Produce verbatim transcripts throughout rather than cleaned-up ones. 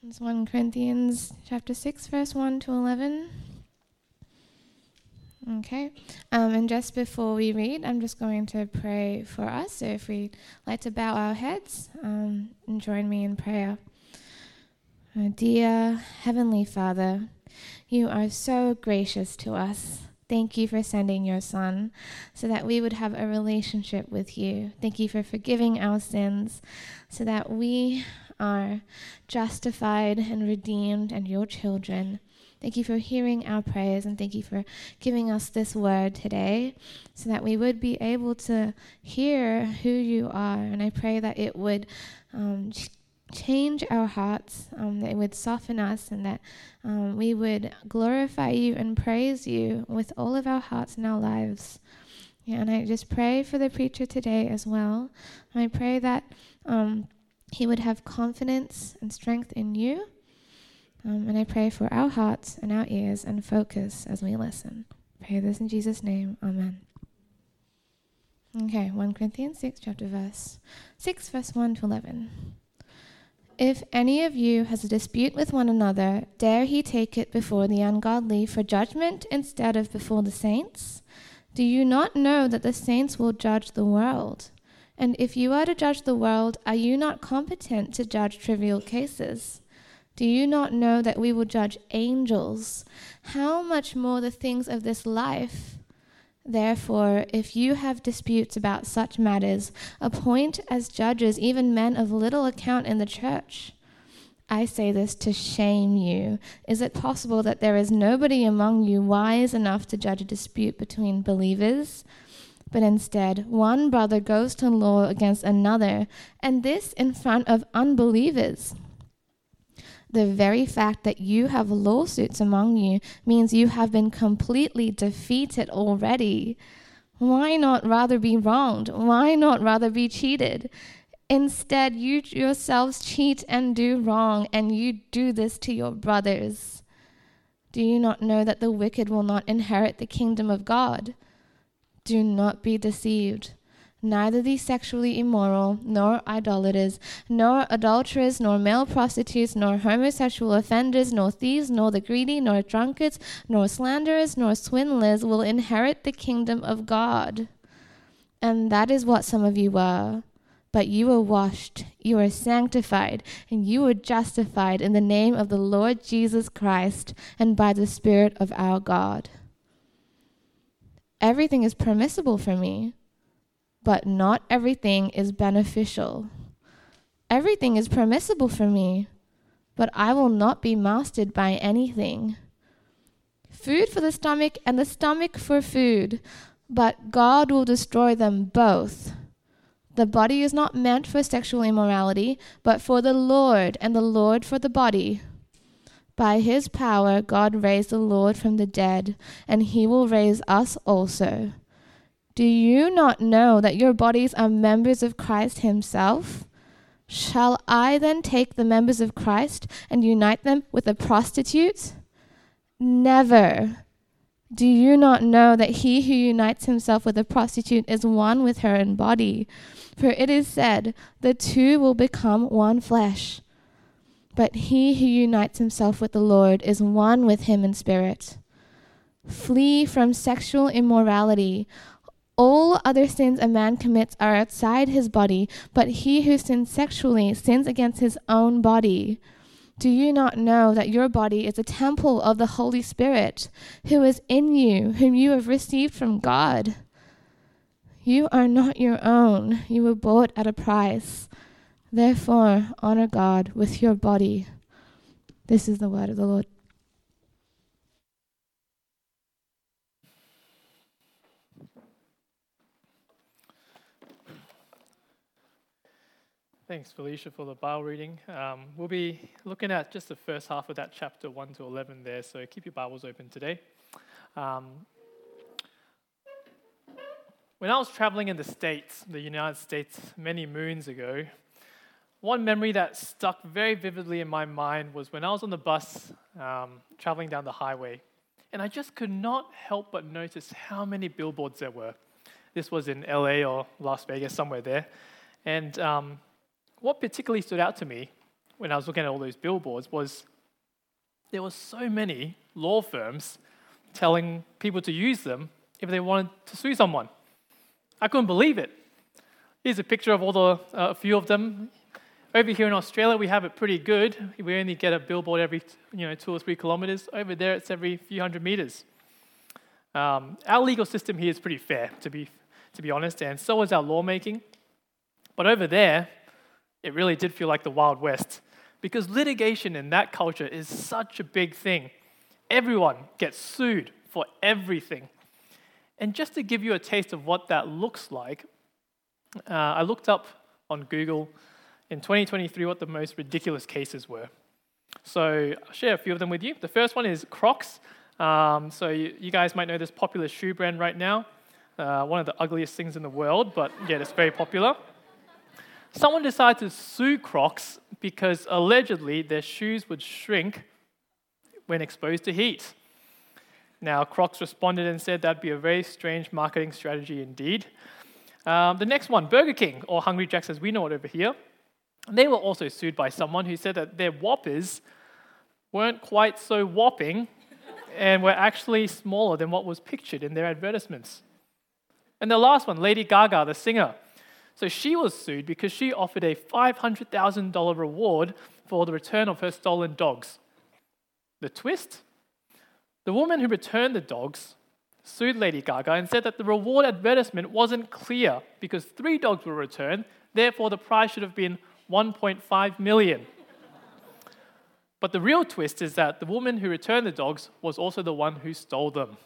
It's First Corinthians chapter six, verse one to eleven. Okay. Um, and just before we read, I'm just going to pray for us. So if we'd like to bow our heads um, and join me in prayer. Oh, dear Heavenly Father, you are so gracious to us. Thank you for sending your Son so that we would have a relationship with you. Thank you for forgiving our sins so that we are justified and redeemed and your children. Thank you for hearing our prayers, and thank you for giving us this word today so that we would be able to hear who you are. And I pray that it would um, ch- change our hearts, um, that it would soften us, and that um, we would glorify you and praise you with all of our hearts and our lives. Yeah, and I just pray for the preacher today as well. I pray that um, he would have confidence and strength in you. Um, and I pray for our hearts and our ears and focus as we listen. Pray this in Jesus' name. Amen. Okay, First Corinthians six, chapter verse six, verse one to eleven. If any of you has a dispute with one another, dare he take it before the ungodly for judgment instead of before the saints? Do you not know that the saints will judge the world? And if you are to judge the world, are you not competent to judge trivial cases? Do you not know that we will judge angels? How much more the things of this life? Therefore, if you have disputes about such matters, appoint as judges even men of little account in the church. I say this to shame you. Is it possible that there is nobody among you wise enough to judge a dispute between believers? But instead, one brother goes to law against another, and this in front of unbelievers. The very fact that you have lawsuits among you means you have been completely defeated already. Why not rather be wronged? Why not rather be cheated? Instead, you yourselves cheat and do wrong, and you do this to your brothers. Do you not know that the wicked will not inherit the kingdom of God? Do not be deceived. Neither the sexually immoral, nor idolaters, nor adulterers, nor male prostitutes, nor homosexual offenders, nor thieves, nor the greedy, nor drunkards, nor slanderers, nor swindlers will inherit the kingdom of God. And that is what some of you were. But you were washed, you were sanctified, and you were justified in the name of the Lord Jesus Christ and by the Spirit of our God. Everything is permissible for me, but not everything is beneficial. Everything is permissible for me, but I will not be mastered by anything. Food for the stomach and the stomach for food, but God will destroy them both. The body is not meant for sexual immorality, but for the Lord, and the Lord for the body. By his power, God raised the Lord from the dead, and he will raise us also. Do you not know that your bodies are members of Christ himself? Shall I then take the members of Christ and unite them with a prostitute? Never. Do you not know that he who unites himself with a prostitute is one with her in body? For it is said, the two will become one flesh. But he who unites himself with the Lord is one with him in spirit. Flee from sexual immorality. All other sins a man commits are outside his body, but he who sins sexually sins against his own body. Do you not know that your body is a temple of the Holy Spirit, who is in you, whom you have received from God? You are not your own. You were bought at a price. Therefore, honor God with your body. This is the word of the Lord. Thanks, Felicia, for the Bible reading. Um, we'll be looking at just the first half of that chapter one to eleven there, so keep your Bibles open today. Um, when I was traveling in the States, the United States, many moons ago, one memory that stuck very vividly in my mind was when I was on the bus um, traveling down the highway, and I just could not help but notice how many billboards there were. This was in L A or Las Vegas, somewhere there, and um, what particularly stood out to me when I was looking at all those billboards was there were so many law firms telling people to use them if they wanted to sue someone. I couldn't believe it. Here's a picture of all the, uh, a few of them. Over here in Australia, we have it pretty good. We only get a billboard every, you know, two or three kilometers. Over there, it's every few hundred meters. Um, our legal system here is pretty fair, to be to be honest, and so is our lawmaking. But over there, it really did feel like the Wild West, because litigation in that culture is such a big thing. Everyone gets sued for everything. And just to give you a taste of what that looks like, uh, I looked up on Google in twenty twenty-three what the most ridiculous cases were. So I'll share a few of them with you. The first one is Crocs. Um, so you, you guys might know this popular shoe brand right now. Uh, one of the ugliest things in the world, but yet it's very popular. Someone decided to sue Crocs because allegedly their shoes would shrink when exposed to heat. Now, Crocs responded and said that'd be a very strange marketing strategy indeed. Um, the next one, Burger King, or Hungry Jack's as we know it over here. They were also sued by someone who said that their Whoppers weren't quite so whopping and were actually smaller than what was pictured in their advertisements. And the last one, Lady Gaga, the singer. So she was sued because she offered a five hundred thousand dollars reward for the return of her stolen dogs. The twist? The woman who returned the dogs sued Lady Gaga and said that the reward advertisement wasn't clear because three dogs were returned, therefore the prize should have been one point five million dollars. But the real twist is that the woman who returned the dogs was also the one who stole them.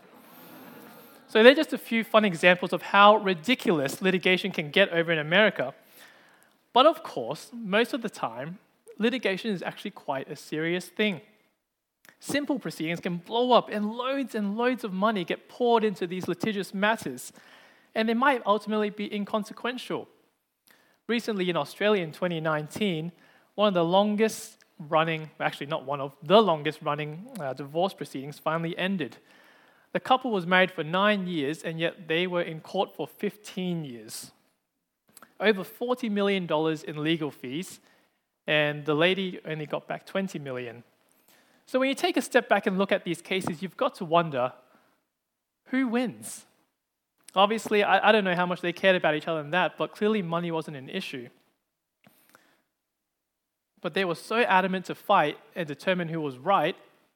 So they're just a few fun examples of how ridiculous litigation can get over in America. But of course, most of the time, litigation is actually quite a serious thing. Simple proceedings can blow up and loads and loads of money get poured into these litigious matters, and they might ultimately be inconsequential. Recently in Australia in twenty nineteen, one of the longest running, actually not one of, the longest running uh, divorce proceedings finally ended. The couple was married for nine years, and yet they were in court for fifteen years. Over forty million dollars in legal fees, and the lady only got back twenty million dollars. So when you take a step back and look at these cases, you've got to wonder, who wins? Obviously, I, I don't know how much they cared about each other in that, but clearly money wasn't an issue. But they were so adamant to fight and determine who was right.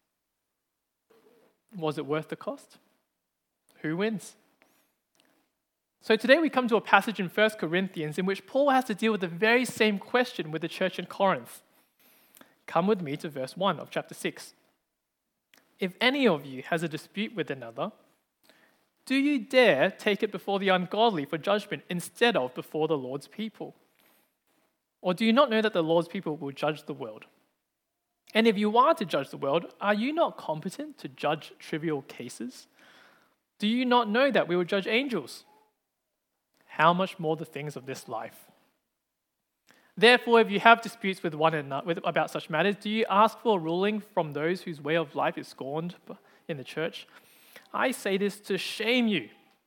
Was it worth the cost? Who wins? So today we come to a passage in First Corinthians in which Paul has to deal with the very same question with the church in Corinth. Come with me to verse one of chapter six. If any of you has a dispute with another, do you dare take it before the ungodly for judgment instead of before the Lord's people? Or do you not know that the Lord's people will judge the world? And if you are to judge the world, are you not competent to judge trivial cases? Do you not know that we will judge angels? How much more the things of this life? Therefore, if you have disputes with one another about such matters, do you ask for a ruling from those whose way of life is scorned in the church? I say this to shame you.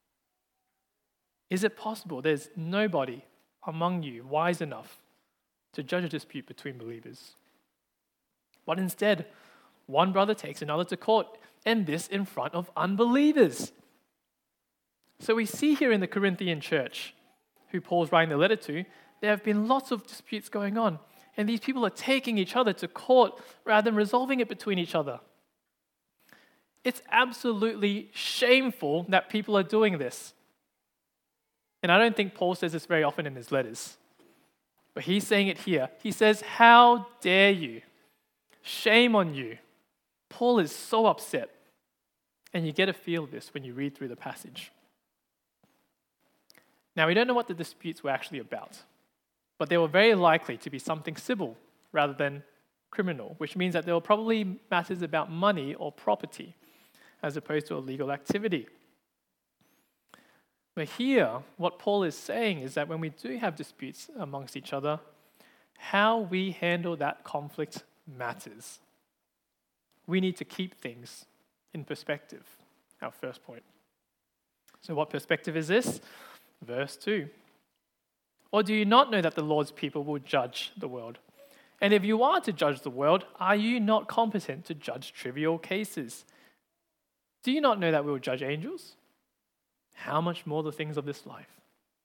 Is it possible there's nobody among you wise enough to judge a dispute between believers? But instead, one brother takes another to court, and this in front of unbelievers. So we see here in the Corinthian church, who Paul's writing the letter to, there have been lots of disputes going on, and these people are taking each other to court rather than resolving it between each other. It's absolutely shameful that people are doing this. And I don't think Paul says this very often in his letters, but he's saying it here. He says, "How dare you? Shame on you." Paul is so upset, and you get a feel of this when you read through the passage. Now, we don't know what the disputes were actually about, but they were very likely to be something civil rather than criminal, which means that there were probably matters about money or property as opposed to a legal activity. But here, what Paul is saying is that when we do have disputes amongst each other, how we handle that conflict matters. We need to keep things in perspective, our first point. So what perspective is this? Verse two. Or do you not know that the Lord's people will judge the world? And if you are to judge the world, are you not competent to judge trivial cases? Do you not know that we will judge angels? How much more the things of this life?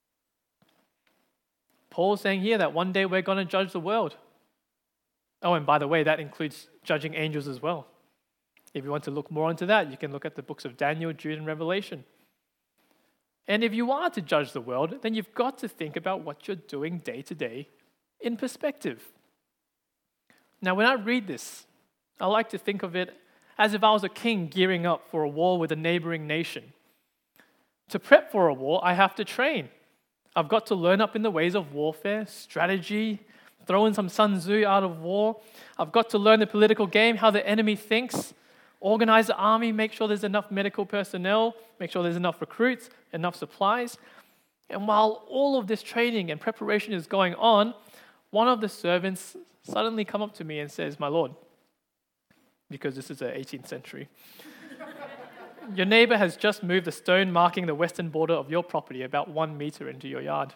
Paul's saying here that one day we're going to judge the world. Oh, and by the way, that includes judging angels as well. If you want to look more into that, you can look at the books of Daniel, Jude, and Revelation. And if you are to judge the world, then you've got to think about what you're doing day to day in perspective. Now, when I read this, I like to think of it as if I was a king gearing up for a war with a neighboring nation. To prep for a war, I have to train. I've got to learn up in the ways of warfare, strategy, throw in some Sun Tzu out of war. I've got to learn the political game, how the enemy thinks, organize the army, make sure there's enough medical personnel, make sure there's enough recruits, enough supplies. And while all of this training and preparation is going on, one of the servants suddenly come up to me and says, "My lord," because this is the eighteenth century, "your neighbor has just moved a stone marking the western border of your property about one meter into your yard."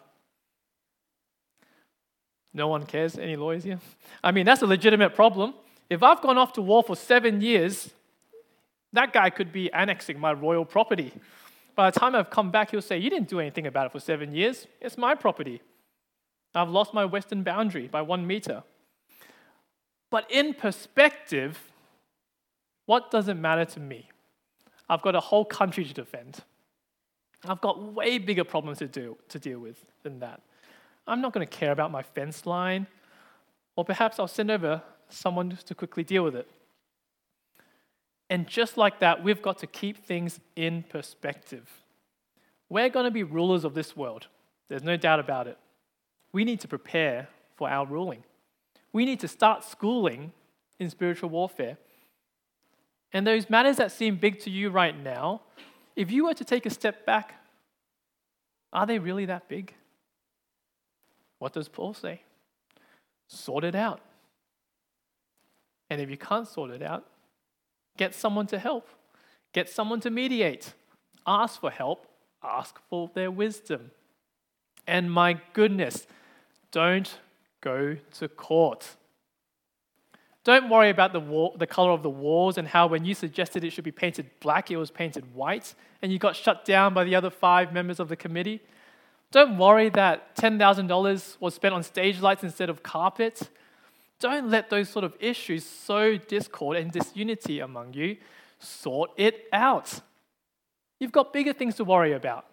No one cares? Any lawyers here? I mean, that's a legitimate problem. If I've gone off to war for seven years, that guy could be annexing my royal property. By the time I've come back, he'll say, "You didn't do anything about it for seven years. It's my property. I've lost my western boundary by one meter." But in perspective, what does it matter to me? I've got a whole country to defend. I've got way bigger problems to do to deal with than that. I'm not going to care about my fence line, or perhaps I'll send over someone to quickly deal with it. And just like that, we've got to keep things in perspective. We're going to be rulers of this world. There's no doubt about it. We need to prepare for our ruling. We need to start schooling in spiritual warfare. And those matters that seem big to you right now, if you were to take a step back, are they really that big? What does Paul say? Sort it out. And if you can't sort it out, get someone to help. Get someone to mediate. Ask for help. Ask for their wisdom. And my goodness, don't go to court. Don't worry about the wall, the color of the walls and how when you suggested it should be painted black, it was painted white, and you got shut down by the other five members of the committee. Don't worry that ten thousand dollars was spent on stage lights instead of carpet. Don't let those sort of issues sow discord and disunity among you. Sort it out. You've got bigger things to worry about.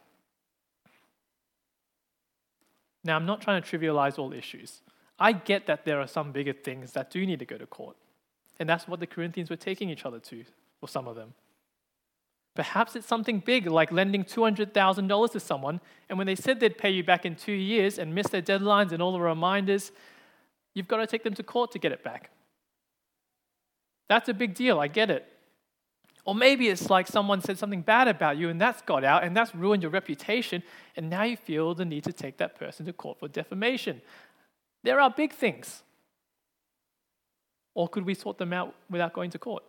Now, I'm not trying to trivialize all issues. I get that there are some bigger things that do need to go to court. And that's what the Corinthians were taking each other to, for some of them. Perhaps it's something big, like lending two hundred thousand dollars to someone, and when they said they'd pay you back in two years and missed their deadlines and all the reminders, you've got to take them to court to get it back. That's a big deal, I get it. Or maybe it's like someone said something bad about you and that's got out and that's ruined your reputation, and now you feel the need to take that person to court for defamation. There are big things. Or could we sort them out without going to court?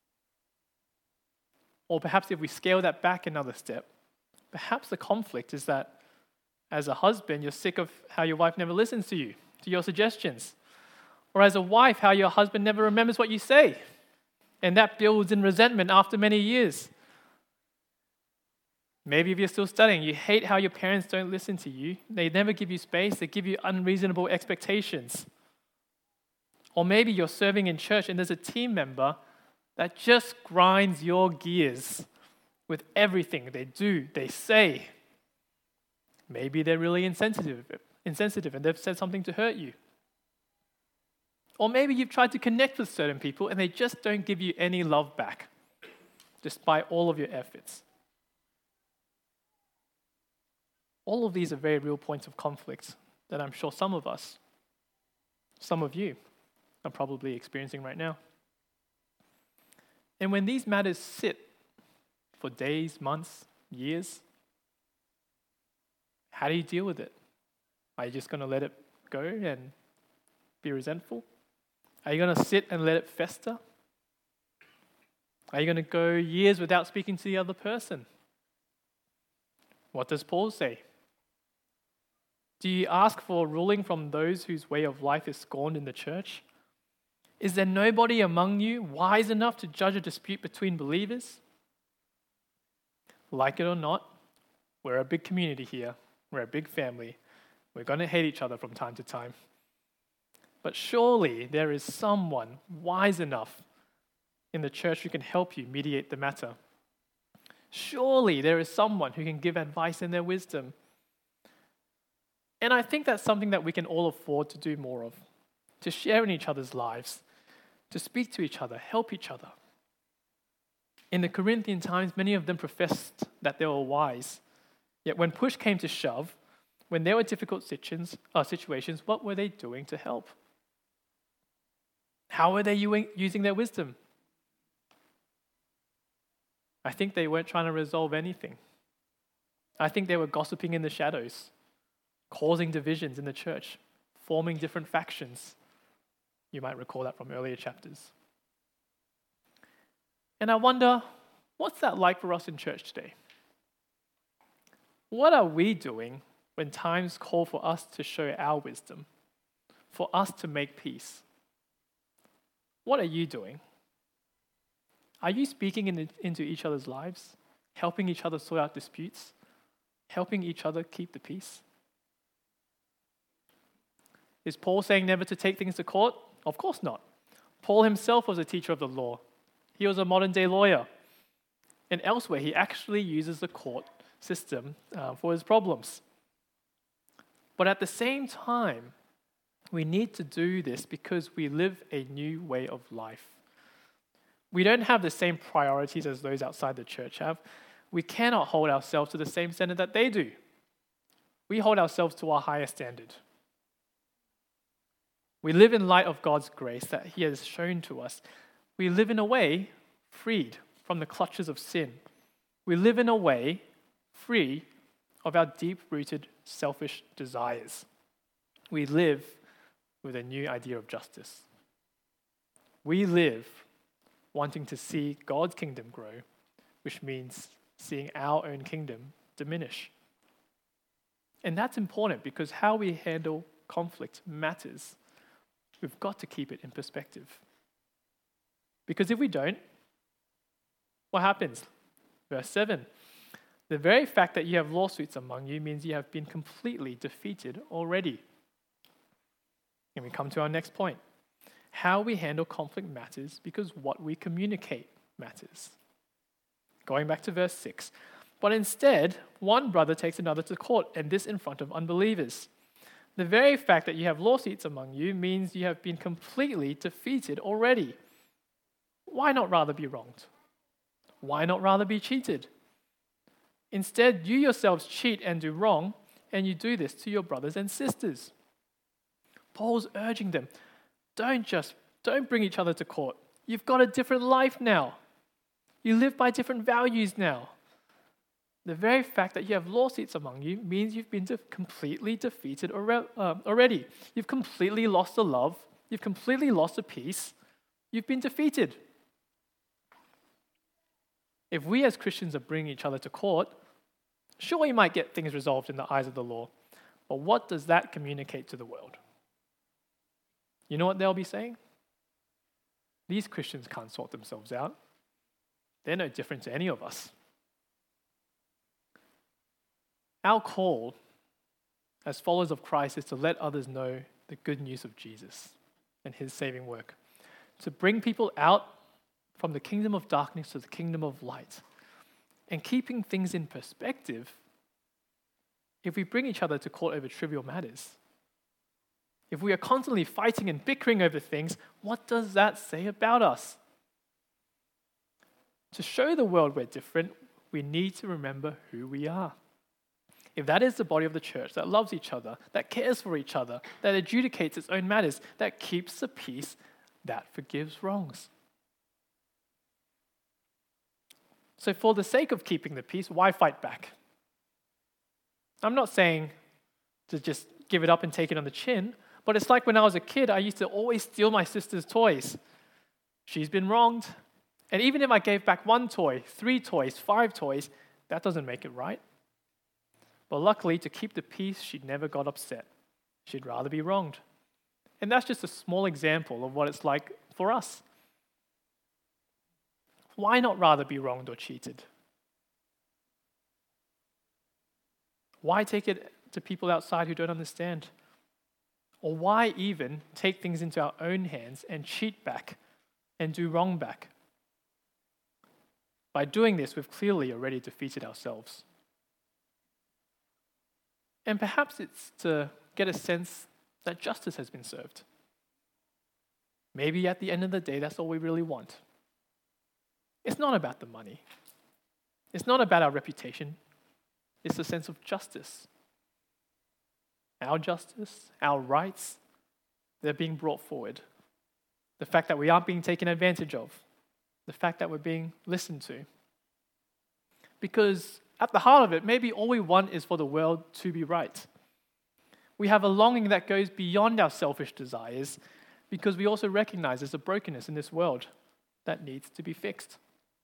Or perhaps if we scale that back another step, perhaps the conflict is that as a husband, you're sick of how your wife never listens to you, to your suggestions. Or as a wife, how your husband never remembers what you say. And that builds in resentment after many years. Maybe if you're still studying, you hate how your parents don't listen to you. They never give you space. They give you unreasonable expectations. Or maybe you're serving in church and there's a team member that just grinds your gears with everything they do, they say. Maybe they're really insensitive, insensitive and they've said something to hurt you. Or maybe you've tried to connect with certain people and they just don't give you any love back, despite all of your efforts. All of these are very real points of conflict that I'm sure some of us, some of you, are probably experiencing right now. And when these matters sit for days, months, years, how do you deal with it? Are you just going to let it go and be resentful? Are you going to sit and let it fester? Are you going to go years without speaking to the other person? What does Paul say? Do you ask for ruling from those whose way of life is scorned in the church? Is there nobody among you wise enough to judge a dispute between believers? Like it or not, we're a big community here. We're a big family. We're going to hate each other from time to time. But surely there is someone wise enough in the church who can help you mediate the matter. Surely there is someone who can give advice in their wisdom. And I think that's something that we can all afford to do more of, to share in each other's lives, to speak to each other, help each other. In the Corinthian times, many of them professed that they were wise. Yet when push came to shove, when there were difficult situations, uh, situations, what were they doing to help? How were they using their wisdom? I think they weren't trying to resolve anything. I think they were gossiping in the shadows, causing divisions in the church, forming different factions. You might recall that from earlier chapters. And I wonder, what's that like for us in church today? What are we doing when times call for us to show our wisdom, for us to make peace? What are you doing? Are you speaking in the, into each other's lives, helping each other sort out disputes, helping each other keep the peace? Is Paul saying never to take things to court? Of course not. Paul himself was a teacher of the law. He was a modern-day lawyer. And elsewhere, he actually uses the court system uh, for his problems. But at the same time, we need to do this because we live a new way of life. We don't have the same priorities as those outside the church have. We cannot hold ourselves to the same standard that they do. We hold ourselves to a higher standard. We live in light of God's grace that He has shown to us. We live in a way freed from the clutches of sin. We live in a way free of our deep-rooted selfish desires. We live with a new idea of justice. We live wanting to see God's kingdom grow, which means seeing our own kingdom diminish. And that's important because how we handle conflict matters. We've got to keep it in perspective. Because if we don't, what happens? Verse seven. The very fact that you have lawsuits among you means you have been completely defeated already. And we come to our next point. How we handle conflict matters because what we communicate matters. Going back to verse six. But instead, one brother takes another to court, and this in front of unbelievers. The very fact that you have lawsuits among you means you have been completely defeated already. Why not rather be wronged? Why not rather be cheated? Instead, you yourselves cheat and do wrong, and you do this to your brothers and sisters. Paul's urging them, don't just, don't bring each other to court. You've got a different life now. You live by different values now. The very fact that you have lawsuits among you means you've been de- completely defeated uh, already. You've completely lost the love. You've completely lost the peace. You've been defeated. If we as Christians are bringing each other to court, sure, we might get things resolved in the eyes of the law. But what does that communicate to the world? You know what they'll be saying? These Christians can't sort themselves out. They're no different to any of us. Our call as followers of Christ is to let others know the good news of Jesus and His saving work. To bring people out from the kingdom of darkness to the kingdom of light. And keeping things in perspective, if we bring each other to court over trivial matters, if we are constantly fighting and bickering over things, what does that say about us? To show the world we're different, we need to remember who we are. If that is the body of the church that loves each other, that cares for each other, that adjudicates its own matters, that keeps the peace, that forgives wrongs. So for the sake of keeping the peace, why fight back? I'm not saying to just give it up and take it on the chin, but it's like when I was a kid, I used to always steal my sister's toys. She's been wronged. And even if I gave back one toy, three toys, five toys, that doesn't make it right. But luckily, to keep the peace, she never got upset. She'd rather be wronged. And that's just a small example of what it's like for us. Why not rather be wronged or cheated? Why take it to people outside who don't understand? Or why even take things into our own hands and cheat back and do wrong back? By doing this, we've clearly already defeated ourselves. And perhaps it's to get a sense that justice has been served. Maybe at the end of the day, that's all we really want. It's not about the money. It's not about our reputation. It's a sense of justice. Our justice, our rights, they're being brought forward. The fact that we aren't being taken advantage of. The fact that we're being listened to. Because at the heart of it, maybe all we want is for the world to be right. We have a longing that goes beyond our selfish desires because we also recognize there's a brokenness in this world that needs to be fixed.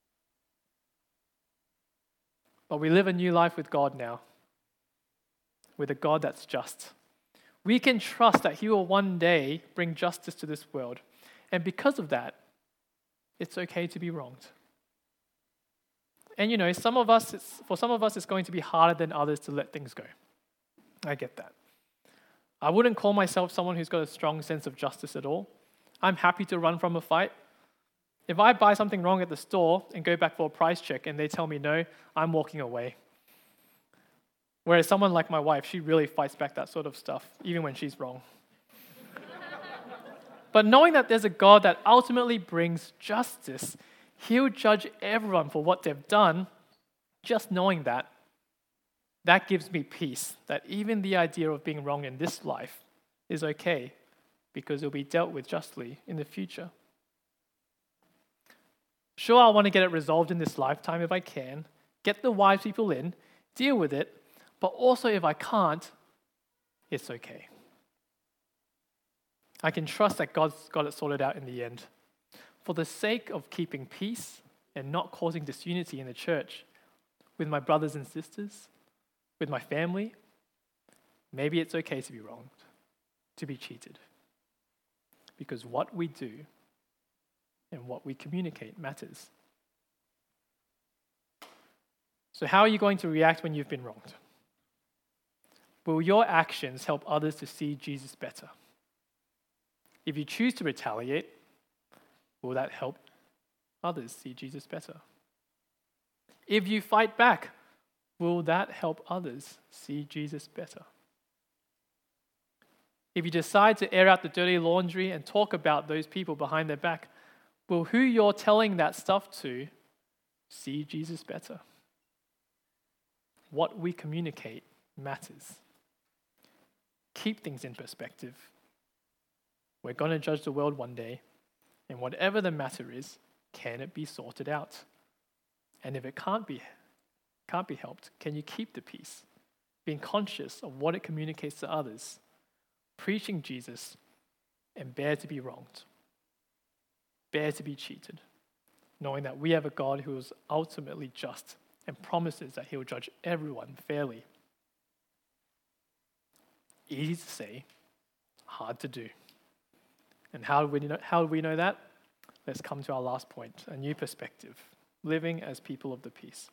But we live a new life with God now, with a God that's just. We can trust that He will one day bring justice to this world. And because of that, it's okay to be wronged. And you know, some of us, it's, for some of us, it's going to be harder than others to let things go. I get that. I wouldn't call myself someone who's got a strong sense of justice at all. I'm happy to run from a fight. If I buy something wrong at the store and go back for a price check and they tell me no, I'm walking away. Whereas someone like my wife, she really fights back that sort of stuff, even when she's wrong. But knowing that there's a God that ultimately brings justice, He'll judge everyone for what they've done, just knowing that, that gives me peace, that even the idea of being wrong in this life is okay, because it'll be dealt with justly in the future. Sure, I want to get it resolved in this lifetime if I can, get the wise people in, deal with it, but also if I can't, it's okay. I can trust that God's got it sorted out in the end. For the sake of keeping peace and not causing disunity in the church, with my brothers and sisters, with my family, maybe it's okay to be wronged, to be cheated. Because what we do and what we communicate matters. So how are you going to react when you've been wronged? Will your actions help others to see Jesus better? If you choose to retaliate, will that help others see Jesus better? If you fight back, will that help others see Jesus better? If you decide to air out the dirty laundry and talk about those people behind their back, will who you're telling that stuff to see Jesus better? What we communicate matters. Keep things in perspective. We're going to judge the world one day, and whatever the matter is, can it be sorted out? And if it can't be, can't be helped, can you keep the peace, being conscious of what it communicates to others, preaching Jesus, and bear to be wronged, bear to be cheated, knowing that we have a God who is ultimately just and promises that He will judge everyone fairly. Easy to say, hard to do. And how do we know, how do we know that? Let's come to our last point, a new perspective, living as people of the peace.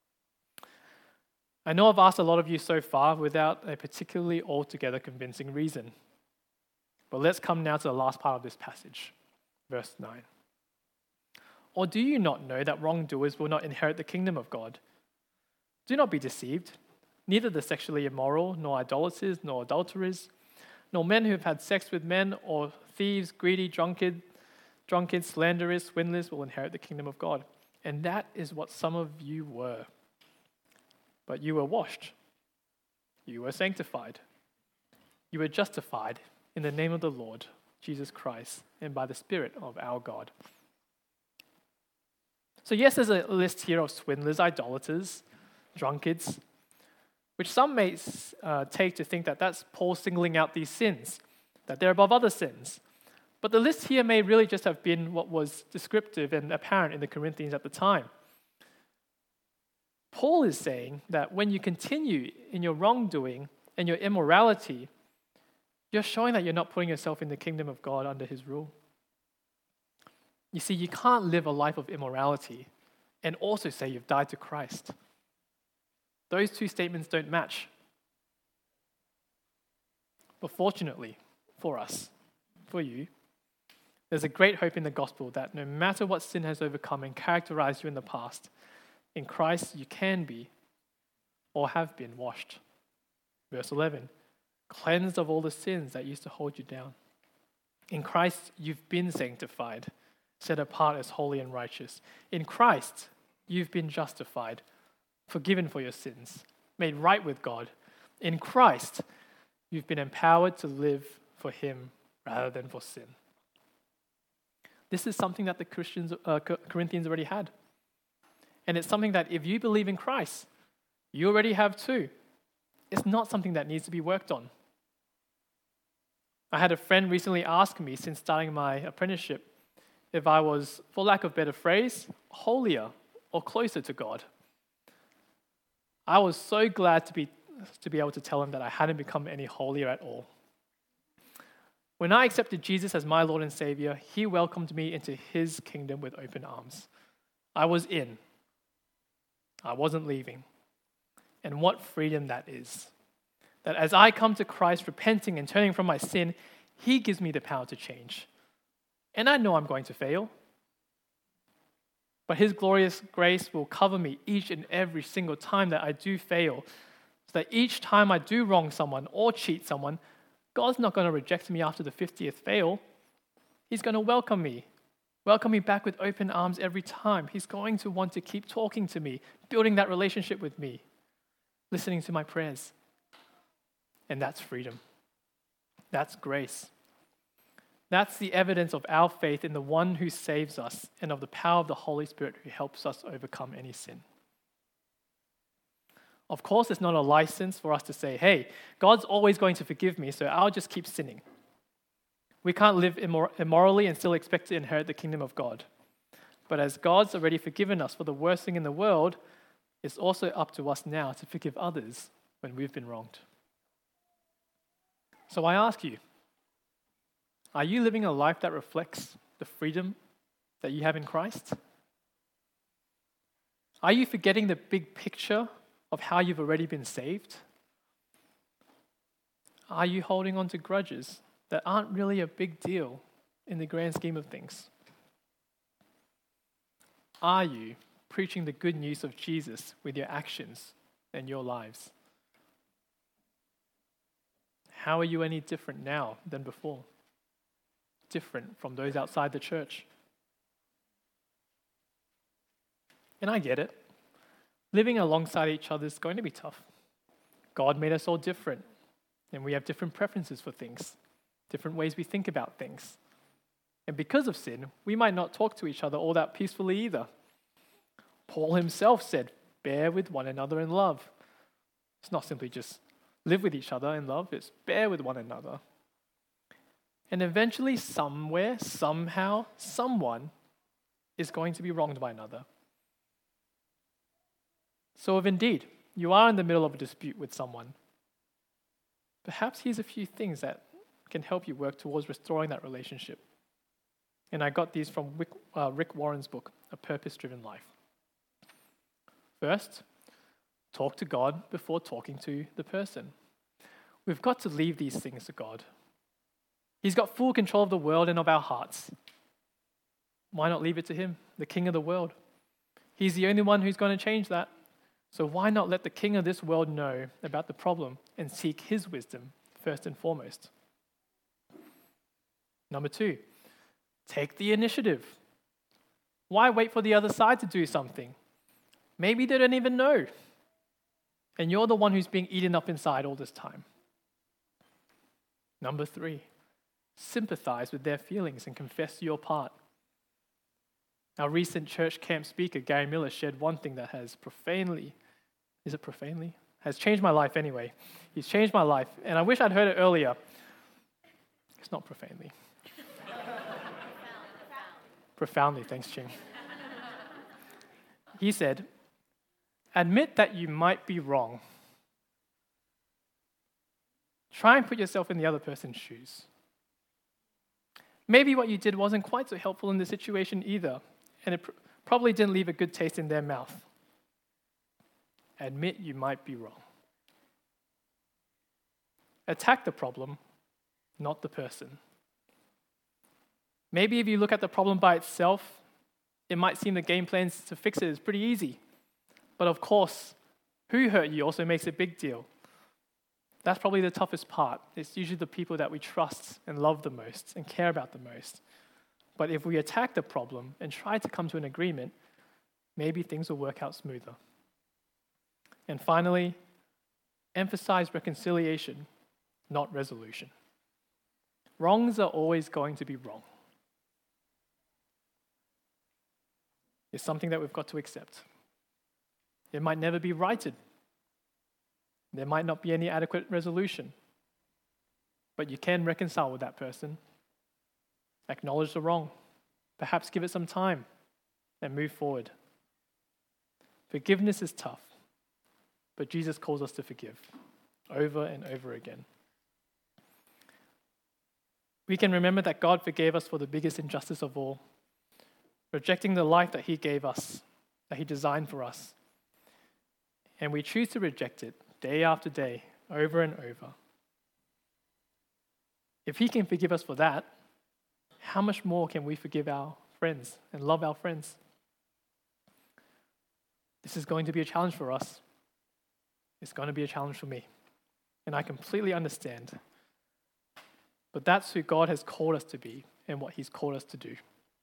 I know I've asked a lot of you so far without a particularly altogether convincing reason. But let's come now to the last part of this passage, verse nine. Or do you not know that wrongdoers will not inherit the kingdom of God? Do not be deceived. Neither the sexually immoral, nor idolaters, nor adulterers, nor men who have had sex with men, or thieves, greedy, drunkard, drunkards, slanderers, swindlers will inherit the kingdom of God. And that is what some of you were. But you were washed. You were sanctified. You were justified in the name of the Lord Jesus Christ and by the Spirit of our God. So yes, there's a list here of swindlers, idolaters, drunkards, which some may uh, take to think that that's Paul singling out these sins, that they're above other sins. But the list here may really just have been what was descriptive and apparent in the Corinthians at the time. Paul is saying that when you continue in your wrongdoing and your immorality, You're showing that you're not putting yourself in the kingdom of God under his rule. You see, you can't live a life of immorality and also say you've died to Christ. Those two statements don't match. But fortunately for us, for you, there's a great hope in the gospel that no matter what sin has overcome and characterized you in the past, in Christ you can be or have been washed. Verse eleven, cleansed of all the sins that used to hold you down. In Christ you've been sanctified, set apart as holy and righteous. In Christ you've been justified, forgiven for your sins, made right with God. In Christ you've been empowered to live for him rather than for sin. This is something that the Christians, uh, Corinthians already had. And it's something that if you believe in Christ, you already have too. It's not something that needs to be worked on. I had a friend recently ask me, since starting my apprenticeship, if I was, for lack of a better phrase, holier or closer to God. I was so glad to be, to be able to tell him that I hadn't become any holier at all. When I accepted Jesus as my Lord and Savior, he welcomed me into his kingdom with open arms. I was in. I wasn't leaving. And what freedom that is. That as I come to Christ, repenting and turning from my sin, he gives me the power to change. And I know I'm going to fail. But his glorious grace will cover me each and every single time that I do fail. So that each time I do wrong someone or cheat someone, God's not going to reject me after the fiftieth fail. He's going to welcome me. Welcome me back with open arms every time. He's going to want to keep talking to me, building that relationship with me, listening to my prayers. And that's freedom. That's grace. That's the evidence of our faith in the one who saves us and of the power of the Holy Spirit who helps us overcome any sin. Of course, it's not a license for us to say, hey, God's always going to forgive me, so I'll just keep sinning. We can't live immor- immorally and still expect to inherit the kingdom of God. But as God's already forgiven us for the worst thing in the world, it's also up to us now to forgive others when we've been wronged. So I ask you, are you living a life that reflects the freedom that you have in Christ? Are you forgetting the big picture of how you've already been saved? Are you holding on to grudges that aren't really a big deal in the grand scheme of things? Are you preaching the good news of Jesus with your actions and your lives? How are you any different now than before? Different from those outside the church? And I get it. Living alongside each other is going to be tough. God made us all different, and we have different preferences for things, different ways we think about things. And because of sin, we might not talk to each other all that peacefully either. Paul himself said, bear with one another in love. It's not simply just live with each other in love, it's bear with one another. And eventually, somewhere, somehow, someone is going to be wronged by another. So if indeed you are in the middle of a dispute with someone, perhaps here's a few things that can help you work towards restoring that relationship. And I got these from Rick, uh, Rick Warren's book, A Purpose-Driven Life. First, talk to God before talking to the person. We've got to leave these things to God. He's got full control of the world and of our hearts. Why not leave it to him, the king of the world? He's the only one who's going to change that. So why not let the king of this world know about the problem and seek his wisdom first and foremost? Number two, take the initiative. Why wait for the other side to do something? Maybe they don't even know. And you're the one who's being eaten up inside all this time. Number three, sympathize with their feelings and confess your part. Our recent church camp speaker, Gary Miller, shared one thing that has profanely, is it profanely? Has changed my life anyway. He's changed my life, and I wish I'd heard it earlier. It's not profanely. Profoundly, thanks, Ching. He said, admit that you might be wrong. Try and put yourself in the other person's shoes. Maybe what you did wasn't quite so helpful in the situation either, and it pr- probably didn't leave a good taste in their mouth. Admit you might be wrong. Attack the problem, not the person. Maybe if you look at the problem by itself, it might seem the game plans to fix it is pretty easy. But of course, who hurt you also makes a big deal. That's probably the toughest part. It's usually the people that we trust and love the most and care about the most. But if we attack the problem and try to come to an agreement, maybe things will work out smoother. And finally, emphasize reconciliation, not resolution. Wrongs are always going to be wrong. It's something that we've got to accept. It might never be righted. There might not be any adequate resolution. But you can reconcile with that person, acknowledge the wrong, perhaps give it some time, and move forward. Forgiveness is tough, but Jesus calls us to forgive over and over again. We can remember that God forgave us for the biggest injustice of all, rejecting the life that He gave us, that He designed for us. And we choose to reject it day after day, over and over. If He can forgive us for that, how much more can we forgive our friends and love our friends? This is going to be a challenge for us. It's going to be a challenge for me. And I completely understand. But that's who God has called us to be and what He's called us to do.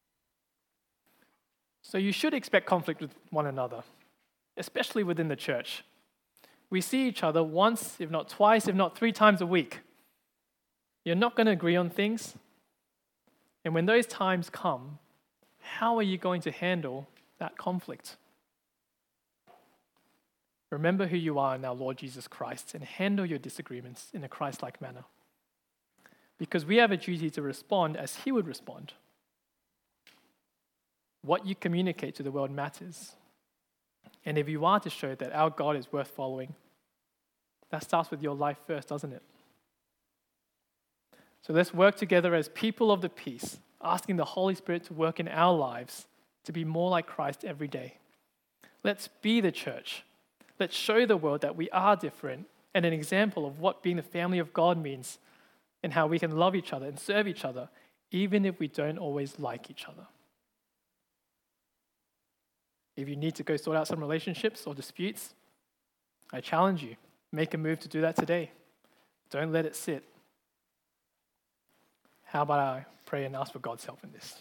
So you should expect conflict with one another, especially within the church. We see each other once, if not twice, if not three times a week. You're not going to agree on things. And when those times come, how are you going to handle that conflict? Remember who you are in our Lord Jesus Christ and handle your disagreements in a Christ-like manner. Because we have a duty to respond as He would respond. What you communicate to the world matters. And if you are to show that our God is worth following, that starts with your life first, doesn't it? So let's work together as people of the peace, asking the Holy Spirit to work in our lives to be more like Christ every day. Let's be the church. Let's show the world that we are different and an example of what being the family of God means and how we can love each other and serve each other, even if we don't always like each other. If you need to go sort out some relationships or disputes, I challenge you, make a move to do that today. Don't let it sit. How about I pray and ask for God's help in this?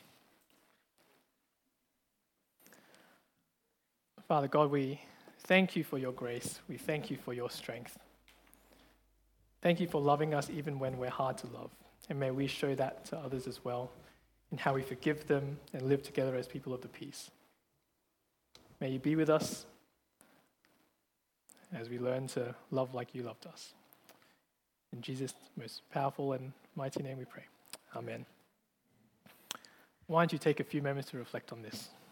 Father God, we thank You for Your grace. We thank You for Your strength. Thank You for loving us even when we're hard to love. And may we show that to others as well in how we forgive them and live together as people of the peace. May You be with us as we learn to love like You loved us. In Jesus' most powerful and mighty name we pray. Amen. Why don't you take a few moments to reflect on this?